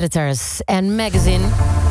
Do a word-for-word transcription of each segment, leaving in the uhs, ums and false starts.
Editors en Magazine.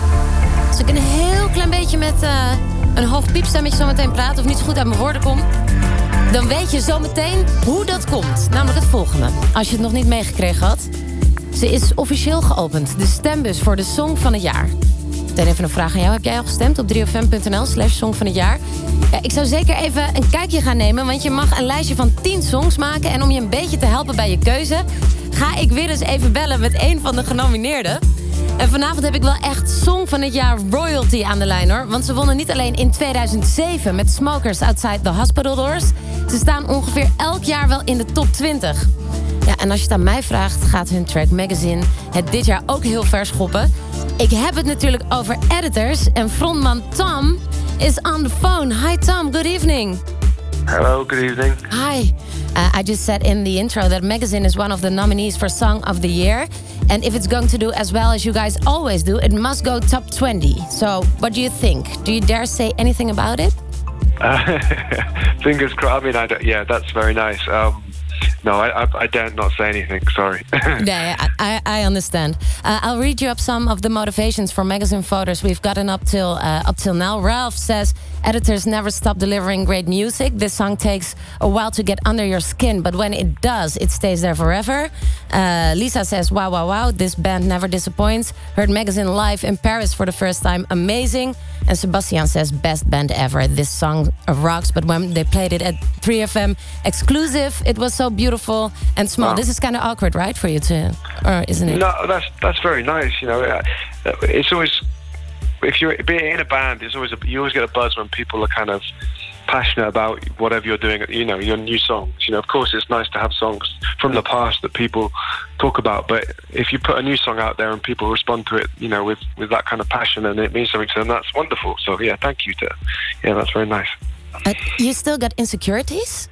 Als ik een heel klein beetje met uh, een hoog piepstemmetje zo meteen praat... of niet zo goed uit mijn woorden kom... dan weet je zometeen hoe dat komt. Namelijk het volgende. Als je het nog niet meegekregen had. Ze is officieel geopend. De stembus voor de Song van het Jaar. Meteen even een vraag aan jou. Heb jij al gestemd op drie f m punt n l slash song van het jaar? Ja, ik zou zeker even een kijkje gaan nemen... want je mag een lijstje van tien songs maken... en om je een beetje te helpen bij je keuze... ga ik weer eens even bellen met een van de genomineerden. En vanavond heb ik wel echt Song van het Jaar royalty aan de lijn, hoor. Want ze wonnen niet alleen in tweeduizend zeven met Smokers Outside the Hospital Doors. Ze staan ongeveer elk jaar wel in de top twintig. Ja, en als je het aan mij vraagt, gaat hun track Magazine het dit jaar ook heel ver schoppen. Ik heb het natuurlijk over Editors en frontman Tom is on the phone. Hi Tom, good evening. Hello, good evening. Hi. Uh, I just said in the intro that Magazine is one of the nominees for Song of the Year. And if it's going to do as well as you guys always do, it must go top twenty. So, what do you think? Do you dare say anything about it? Uh, fingers crossed. I mean, I don't, yeah, that's very nice. Um, no, I, I, I dare not say anything. Sorry. Yeah, I, I understand. Uh, I'll read you up some of the motivations for Magazine voters we've gotten up till uh, up till now. Ralph says, editors never stop delivering great music. This song takes a while to get under your skin, but when it does, it stays there forever. Uh, Lisa says, wow, wow, wow, this band never disappoints. Heard Magazine live in Paris for the first time, amazing. And Sebastian says, best band ever. This song rocks, but when they played it at three F M exclusive, it was so beautiful and small. Wow. This is kind of awkward, right, for you to, or isn't it? No, that's that's very nice. You know, uh, it's always, if you're being in a band, it's always a, you always get a buzz when people are kind of passionate about whatever you're doing. You know, your new songs. You know, of course, it's nice to have songs from the past that people talk about. But if you put a new song out there and people respond to it, you know, with with that kind of passion and it means something to them, that's wonderful. So yeah, thank you to, yeah, that's very nice. Uh, you still got insecurities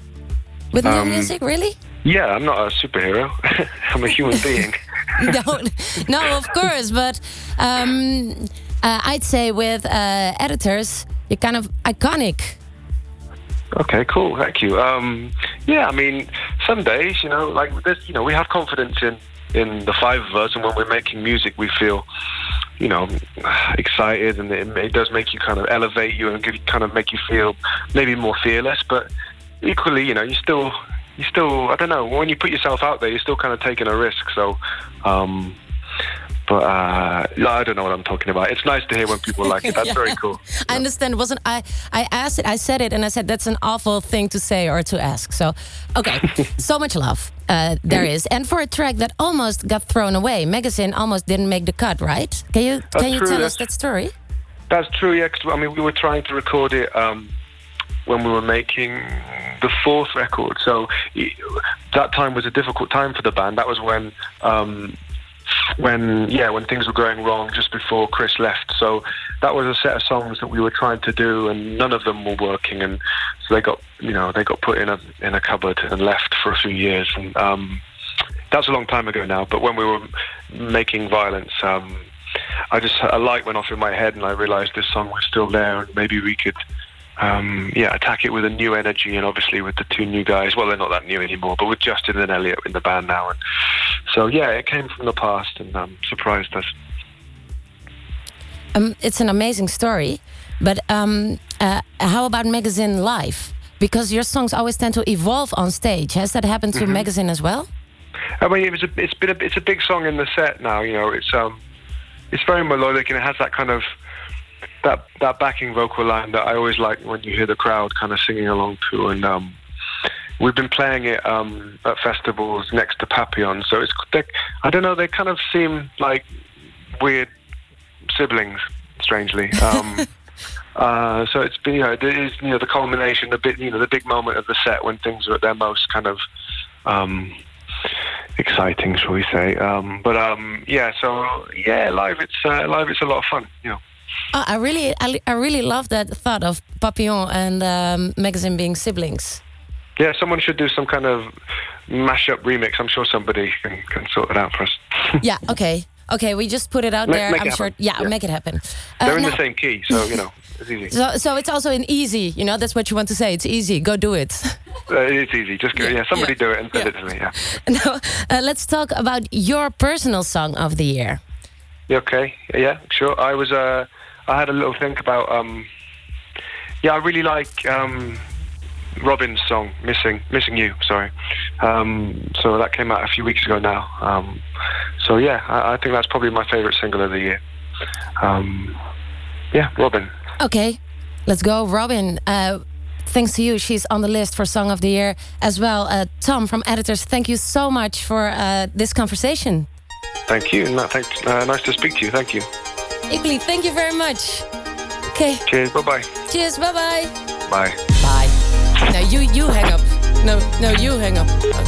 with new Um, music, really? Yeah, I'm not a superhero. I'm a human being. no, no, of course, but um, uh, I'd say with uh, editors, you're kind of iconic. Okay, cool. Thank you. Um, yeah, I mean, some days, you know, like this, you know, we have confidence in in the five of us, and when we're making music, we feel, you know, excited, and it, it does make you kind of elevate you and give you, kind of make you feel maybe more fearless. But equally, you know, you still, you still, I don't know, when you put yourself out there, you're still kind of taking a risk. So, um, but uh, I don't know what I'm talking about. It's nice to hear when people like it. That's Yeah. very cool. I understand. Wasn't I? I asked it. I said it, and I said that's an awful thing to say or to ask. So, okay, so much love uh, there is, and for a track that almost got thrown away, Magazine almost didn't make the cut. Right? Can you That's can you true, tell that's- us that story? That's true, yeah, 'cause, I mean, we were trying to record it um, when we were making the fourth record. So y- that time was a difficult time for the band. That was when, um, when yeah, when things were going wrong just before Chris left. So that was a set of songs that we were trying to do, and none of them were working. And so they got, you know, they got put in a in a cupboard and left for a few years. And um, that's a long time ago now. But when we were making Violence, um, I just a light went off in my head, and I realized this song was still there, and maybe we could, um, yeah, attack it with a new energy, and obviously with the two new guys. Well, they're not that new anymore, but with Justin and Elliot in the band now, and so yeah, it came from the past and um, surprised us. Um, it's an amazing story, but um, uh, how about Magazine live? Because your songs always tend to evolve on stage. Has that happened to Mm-hmm. Magazine as well? I mean, it was a, it's been a, it's a big song in the set now. You know, it's um, it's very melodic, and it has that kind of that that backing vocal line that I always like when you hear the crowd kind of singing along to. And um, we've been playing it um, at festivals next to Papillon, so it's they, I don't know, they kind of seem like weird siblings, strangely. Um, uh, so it's been, you know, it is, you know, the culmination, the bit, you know, the big moment of the set when things are at their most kind of um, exciting, shall we say? Um, but um, yeah, so yeah, live it's uh, live it's a lot of fun, you know. Oh, I really, I, I really love that thought of Papillon and um, Magazine being siblings. Yeah, someone should do some kind of mashup remix. I'm sure somebody can, can sort it out for us. Yeah, okay. Okay, we just put it out Make- there. make I'm it sure. happen. Yeah, Yeah. make it happen. Uh, They're in now- the same key, so you know it's easy. So, so it's also an easy. You know, that's what you want to say. It's easy. Go do it. Uh, it's easy. Just go, Yeah, yeah, somebody yeah, do it and send yeah. it to me. Yeah. Now, uh, let's talk about your personal song of the year. You okay? Yeah, sure. I was. Uh, I had a little think about. Um, yeah, I really like um, Robin's song, "Missing, Missing You." Sorry. Um, so that came out a few weeks ago now. Um, so yeah, I, I think that's probably my favorite single of the year. Um, yeah, Robin. Okay, let's go, Robin. Uh, thanks to you, she's on the list for Song of the Year as well. Uh, Tom from Editors, thank you so much for uh, this conversation. Thank you. No, thank, uh, nice to speak to you. Thank you. Equally, thank you very much. Okay. Cheers. Bye bye. Cheers. Bye bye. Bye. Bye. No, you you hang up. No, no, you hang up.